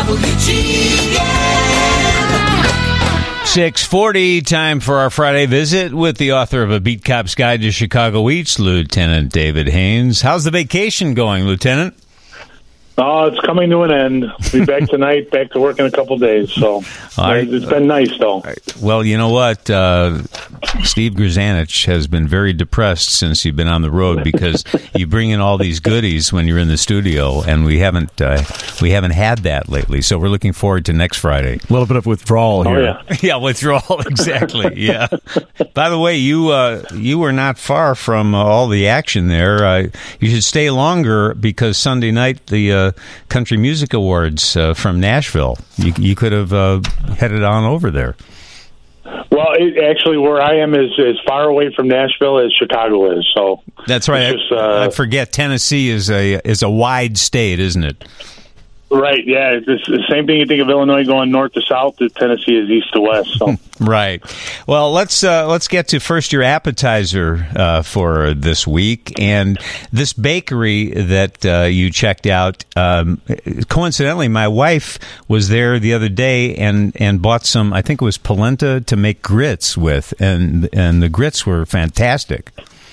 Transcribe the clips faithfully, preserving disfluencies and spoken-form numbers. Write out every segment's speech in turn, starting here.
W G N. six forty, time for our Friday visit with the author of A Beat Cop's Guide to Chicago Eats, Lieutenant David Haynes. How's the vacation going, Lieutenant? Oh, it's coming to an end. Be back tonight, back to work in a couple days. So right. It's been nice, though. Well, you know what? Uh, Steve Grzanich has been very depressed since you've been on the road because you bring in all these goodies when you're in the studio, and we haven't uh, we haven't had that lately. So we're looking forward to next Friday. A little bit of withdrawal here. Oh, yeah. Yeah, withdrawal, exactly. Yeah. By the way, you uh, you were not far from uh, all the action there. Uh, you should stay longer because Sunday night the uh, Country Music Awards uh, from Nashville. You, you could have uh, headed on over there. Well, it, actually, where I am is as far away from Nashville as Chicago is. So that's right. Just, uh, I forget Tennessee is a is a wide state, isn't it? Right, yeah. It's the same thing you think of Illinois going north to south, Tennessee is east to west. So. Right. Well, let's uh, let's get to first your appetizer uh, for this week. And this bakery that uh, you checked out, um, coincidentally, my wife was there the other day and, and bought some, I think it was polenta to make grits with, and and the grits were fantastic.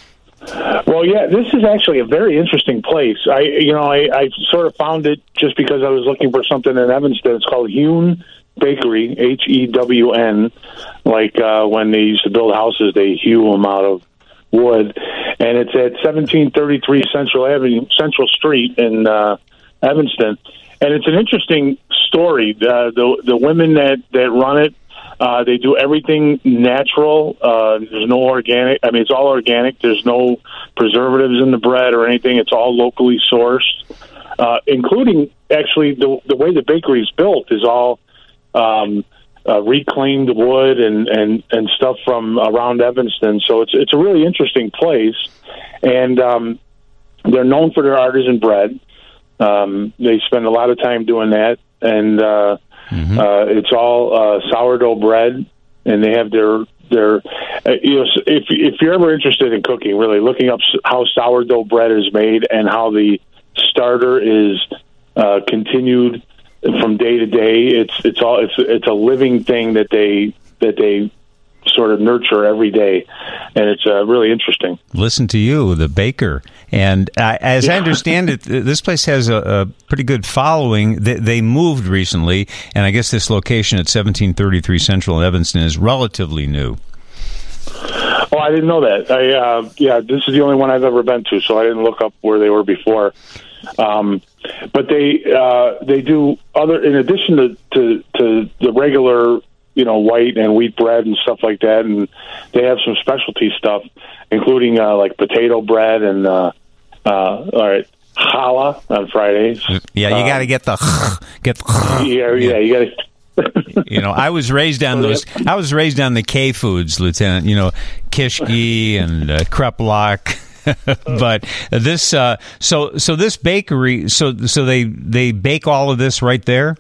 Well, yeah, this is actually a very interesting place. I, you know, I, I sort of found it just because I was looking for something in Evanston. It's called Hewn Bakery, H E W N. Like uh, when they used to build houses, they hew them out of wood, and it's at seventeen thirty-three Central Avenue, Central Street in uh, Evanston. And it's an interesting story. Uh, the the women that that run it. Uh, they do everything natural. Uh, there's no organic. I mean, it's all organic. There's no preservatives in the bread or anything. It's all locally sourced, uh, including actually the the way the bakery is built is all um, uh, reclaimed wood and, and, and stuff from around Evanston. So it's it's a really interesting place, and um, they're known for their artisan bread. Um, they spend a lot of time doing that, and uh, Mm-hmm. Uh, it's all uh, sourdough bread, and they have their their. Uh, you know, if if you're ever interested in cooking, really looking up how sourdough bread is made and how the starter is uh, continued from day to day, it's it's all it's it's a living thing that they that they sort of nurture every day, and it's uh, really interesting. Listen to you, the baker. And uh, as yeah. I understand it, this place has a, a pretty good following. They, they moved recently, and I guess this location at seventeen thirty-three Central in Evanston is relatively new. Oh, I didn't know that. I uh, yeah, this is the only one I've ever been to, so I didn't look up where they were before. Um, but they uh, they do other, in addition to, to, to the regular, you know, white and wheat bread and stuff like that, and they have some specialty stuff, including uh, like potato bread and uh, uh, all right, challah on Fridays. Yeah, you um, got to get the get. The, yeah, yeah, you got to. You know, I was raised on those. I was raised on the K foods, Lieutenant. You know, kishki and uh, kreplach. But this, uh, so so this bakery, so so they they bake all of this right there.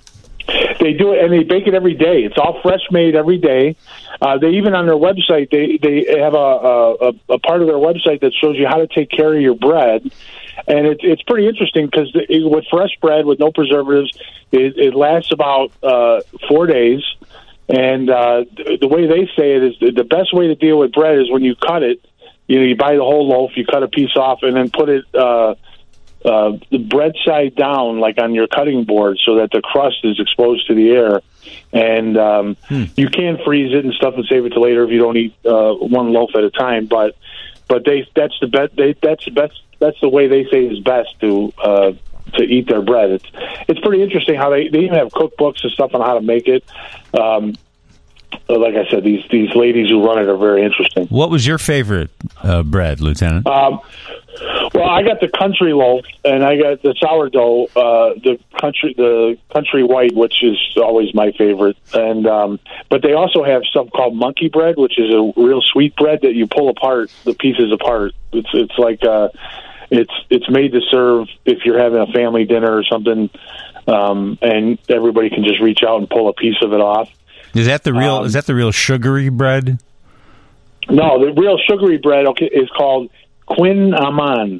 They do it, and they bake it every day. It's all fresh made every day. Uh, they even on their website, they they have a, a a part of their website that shows you how to take care of your bread, and it's it's pretty interesting because with fresh bread with no preservatives, it, it lasts about uh, four days. And uh, the way they say it is the best way to deal with bread is when you cut it. You know, you buy the whole loaf, you cut a piece off, and then put it. Uh, Uh, the bread side down, like on your cutting board, so that the crust is exposed to the air. And um, hmm. you can freeze it and stuff and save it to later if you don't eat uh, one loaf at a time. But but they that's the best. They, that's the best. That's the way they say is best to uh, to eat their bread. It's it's pretty interesting how they they even have cookbooks and stuff on how to make it. Um, like I said, these these ladies who run it are very interesting. What was your favorite uh, bread, Lieutenant? Um, Well, I got the country loaf, and I got the sourdough, uh, the country, the country white, which is always my favorite. And um, but they also have something called monkey bread, which is a real sweet bread that you pull apart the pieces apart. It's it's like uh, it's it's made to serve if you're having a family dinner or something, um, and everybody can just reach out and pull a piece of it off. Is that the real? Um, is that the real sugary bread? No, the real sugary bread okay, is called Quin Aman.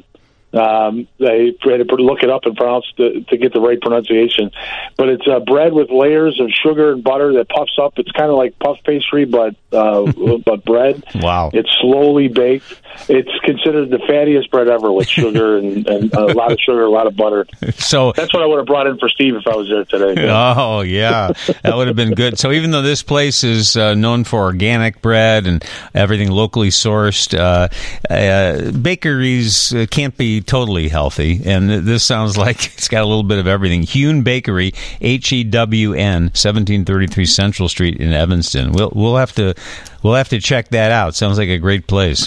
Um, they had to look it up and pronounce the, to get the right pronunciation. But it's uh, bread with layers of sugar and butter that puffs up. It's kind of like puff pastry, but uh, but bread. Wow! It's slowly baked. It's considered the fattiest bread ever with sugar and, and a lot of sugar, a lot of butter. So that's what I would have brought in for Steve if I was there today. Oh yeah, that would have been good. So even though this place is uh, known for organic bread and everything locally sourced, uh, uh, bakeries uh, can't be totally healthy, and this sounds like it's got a little bit of everything. Hewn Bakery, H E W N, seventeen thirty-three Central Street in Evanston. We'll we'll have to we'll have to check that out. Sounds like a great place.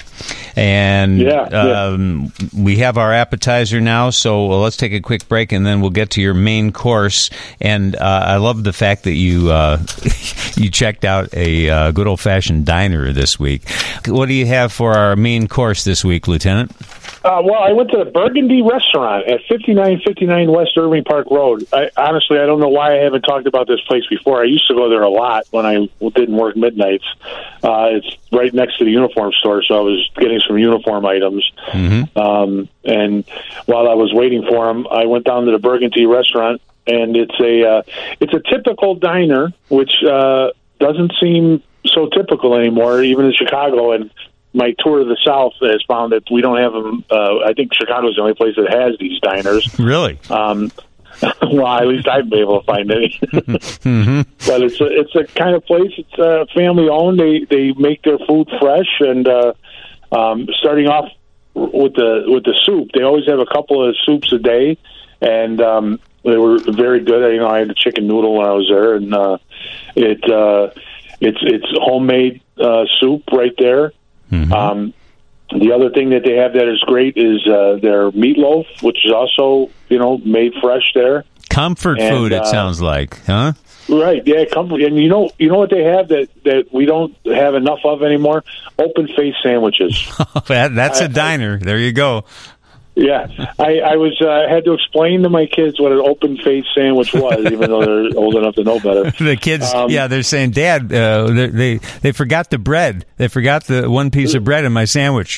And yeah, um, yeah. we have our appetizer now, so well, let's take a quick break, and then we'll get to your main course. And uh, I love the fact that you uh, you checked out a uh, good old fashioned diner this week. What do you have for our main course this week, Lieutenant? Uh, well, I went to the Burgundy Restaurant at fifty-nine fifty-nine West Irving Park Road. I, honestly, I don't know why I haven't talked about this place before. I used to go there a lot when I didn't work midnights. Uh, it's right next to the uniform store, so I was getting some uniform items. Mm-hmm. Um, and while I was waiting for them, I went down to the Burgundy Restaurant, and it's a uh, it's a typical diner, which uh, doesn't seem so typical anymore, even in Chicago. And my tour of the South has found that we don't have them. Uh, I think Chicago's the only place that has these diners. Really? Um, well, at least I've been able to find any. mm-hmm. But it's a, it's a kind of place. It's uh, family owned. They they make their food fresh, and uh, um, starting off with the with the soup, they always have a couple of soups a day, and um, they were very good. You know, I had a chicken noodle when I was there, and uh, it uh, it's it's homemade uh, soup right there. Mm-hmm. Um, the other thing that they have that is great is uh, their meatloaf, which is also, you know, made fresh there. Comfort and, food, it uh, sounds like, huh? Right, yeah, comfort. And you know, you know what they have that, that we don't have enough of anymore? Open face sandwiches. that, that's I, a diner. There you go. Yeah, I, I was uh, had to explain to my kids what an open face sandwich was, even though they're old enough to know better. The kids, um, yeah, they're saying, "Dad, uh, they, they they forgot the bread. They forgot the one piece of bread in my sandwich."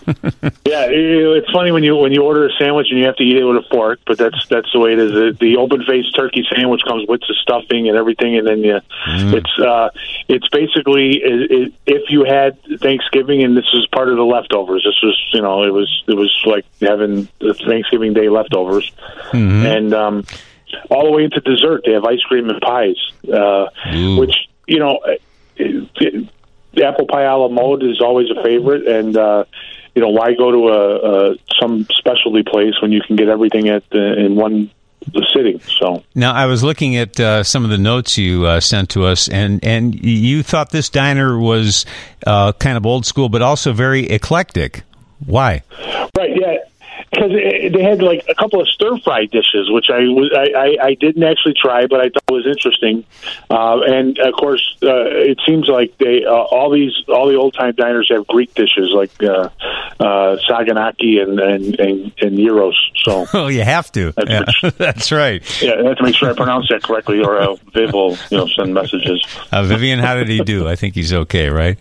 Yeah, it's funny when you when you order a sandwich and you have to eat it with a fork, but that's that's the way it is. The, the open faced turkey sandwich comes with the stuffing and everything, and then you, mm. it's uh, it's basically it, it, if you had Thanksgiving and this is part of the leftovers. This was you know it was it was like having the Thanksgiving Day leftovers, mm-hmm. and um, all the way into dessert they have ice cream and pies, uh, which you know it, it, the apple pie a la mode is always a favorite, and uh, you know, why go to a, a some specialty place when you can get everything at the, in one sitting? So now, I was looking at uh, some of the notes you uh, sent to us, and and you thought this diner was uh, kind of old school, but also very eclectic. Why? Right. Yeah. Because they had like a couple of stir fry dishes, which I, I, I didn't actually try, but I thought was interesting. Uh, and of course, uh, it seems like they uh, all these all the old time diners have Greek dishes like uh, uh, saganaki and and, and and gyros. So oh, you have to. That's, yeah. which, that's right. Yeah, I have to make sure I pronounce that correctly, or uh, Viv will you know send messages. Uh, Vivian, how did he do? I think he's okay, right?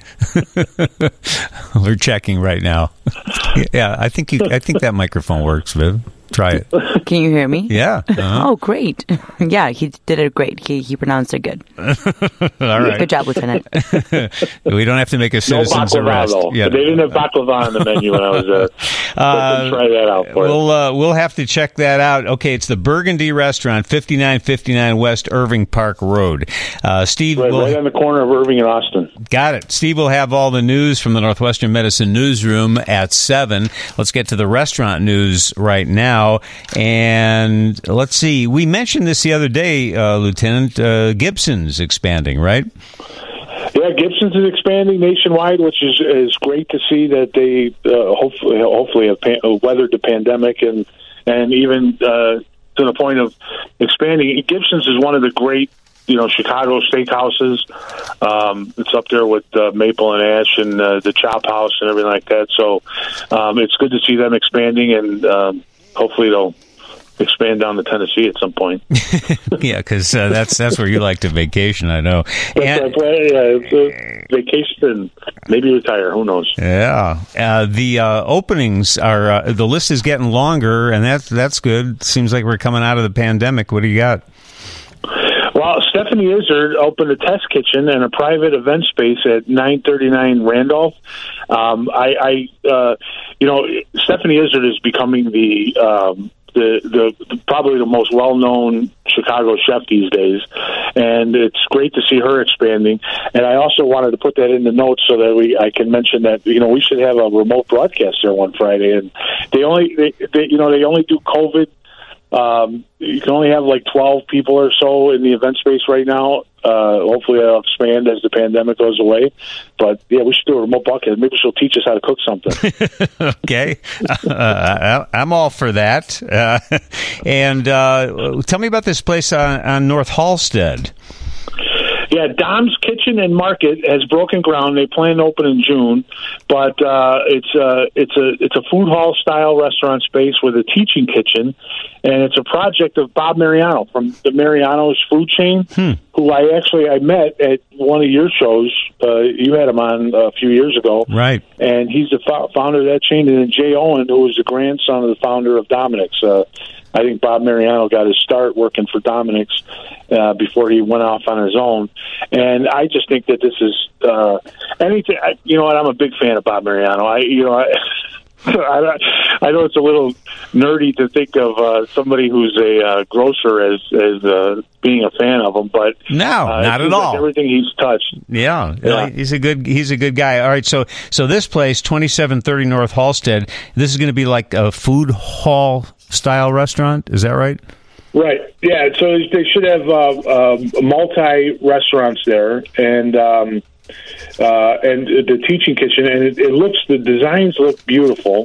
We're checking right now. Yeah, I think you, I think that microphone works, Viv. Try it. Can you hear me? Yeah. Uh-huh. Oh, great. Yeah, he did it great. He he pronounced it good. All right. Good job, Lieutenant. We don't have to make a citizen's no arrest. Though. Yeah. They didn't have baklava on the menu when I was there. Uh, try that out for we'll uh, we'll have to check that out. Okay, it's the Burgundy Restaurant, fifty-nine fifty-nine West Irving Park Road. Uh, Steve, right, will, right on the corner of Irving and Austin. Got it. Steve will have all the news from the Northwestern Medicine Newsroom at seven. Let's get to the restaurant news right now. And let's see. We mentioned this the other day, uh, Lieutenant. Uh, Gibson's expanding, right? Yeah, Gibson's is expanding nationwide, which is is great to see that they uh, hopefully hopefully have pan- weathered the pandemic and and even uh, to the point of expanding. Gibson's is one of the great, you know, Chicago steakhouses. Um, it's up there with uh, Maple and Ash and uh, the Chop House and everything like that. So um, it's good to see them expanding, and um, hopefully they'll expand down to Tennessee at some point. Yeah, because uh, that's that's where you like to vacation, I know. And, uh, yeah, it's a vacation and maybe retire. Who knows? Yeah, uh, the uh, openings are uh, the list is getting longer, and that's that's good. Seems like we're coming out of the pandemic. What do you got? Well, Stephanie Izzard opened a test kitchen and a private event space at nine thirty-nine Randolph. Um, I, I uh, you know, Stephanie Izzard is becoming the, um, the, the, the probably the most well-known Chicago chef these days, and it's great to see her expanding. And I also wanted to put that in the notes so that we I can mention that you know we should have a remote broadcast there one Friday, and they only they, they you know they only do COVID. Um, you can only have like twelve people or so in the event space right now. Uh, hopefully that'll expand as the pandemic goes away. But yeah, we should do a remote podcast. Maybe she'll teach us how to cook something. Okay. Uh, I'm all for that. Uh, and uh, tell me about this place on, on North Halsted. Yeah, Dom's Kitchen and Market has broken ground. They plan to open in June, but uh, it's a it's a it's a food hall style restaurant space with a teaching kitchen, and it's a project of Bob Mariano from the Mariano's food chain, hmm. who I actually I met at one of your shows. Uh, you had him on a few years ago, right? And he's the fo- founder of that chain, and then Jay Owen, who was the grandson of the founder of Dominic's. Uh, I think Bob Mariano got his start working for Dominic's uh, before he went off on his own. And I just think that this is uh, anything. I, you know what? I'm a big fan of Bob Mariano. I, you know, I, I, I know it's a little nerdy to think of uh, somebody who's a uh, grocer as as uh, being a fan of him, but no, uh, not at all. Like everything he's touched. Yeah, yeah, he's a good he's a good guy. All right, so so this place, twenty-seven thirty North Halsted, this is going to be like a food hall style restaurant. Is that right? Right. Yeah. So they should have uh, uh, multi restaurants there, and um, uh, and the teaching kitchen, and it, it looks the designs look beautiful,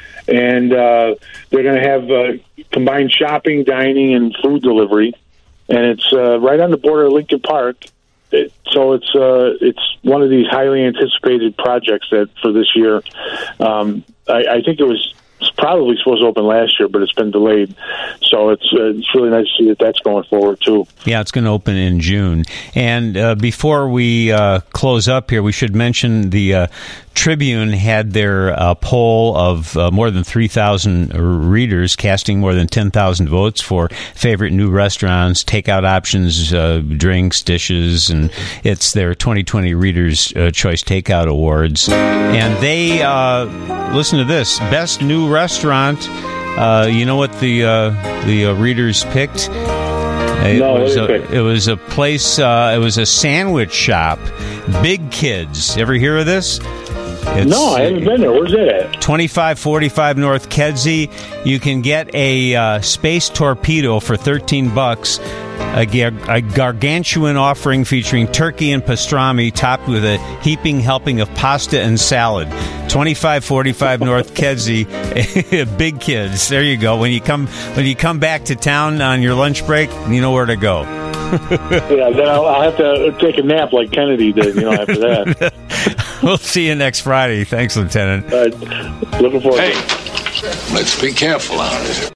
and uh, they're going to have uh, combined shopping, dining, and food delivery, and it's uh, right on the border of Lincoln Park. It, so it's uh, it's one of these highly anticipated projects that for this year. Um, I, I think it was. It's probably supposed to open last year, but it's been delayed. So it's uh, it's really nice to see that that's going forward, too. Yeah, it's going to open in June. And uh, before we uh, close up here, we should mention the uh, Tribune had their uh, poll of uh, more than three thousand readers, casting more than ten thousand votes for favorite new restaurants, takeout options, uh, drinks, dishes, and it's their twenty twenty Readers' uh, Choice Takeout Awards. And they, uh, listen to this, best new restaurant. Uh, you know what the uh, the uh, readers picked? It no, was a, it was a place. Uh, it was a sandwich shop. Big Kids. Ever hear of this? It's, no, I haven't been there. Where's it at? twenty-five forty-five North Kedzie. You can get a uh, space torpedo for thirteen bucks. A, gar- a gargantuan offering featuring turkey and pastrami topped with a heaping helping of pasta and salad. twenty-five forty-five North Kedzie. Big Kids. There you go. When you come when you come back to town on your lunch break, you know where to go. Yeah, then I'll, I'll have to take a nap like Kennedy did, you know, after that. We'll see you next Friday. Thanks, Lieutenant. Uh, looking forward hey, to it. Let's be careful out here.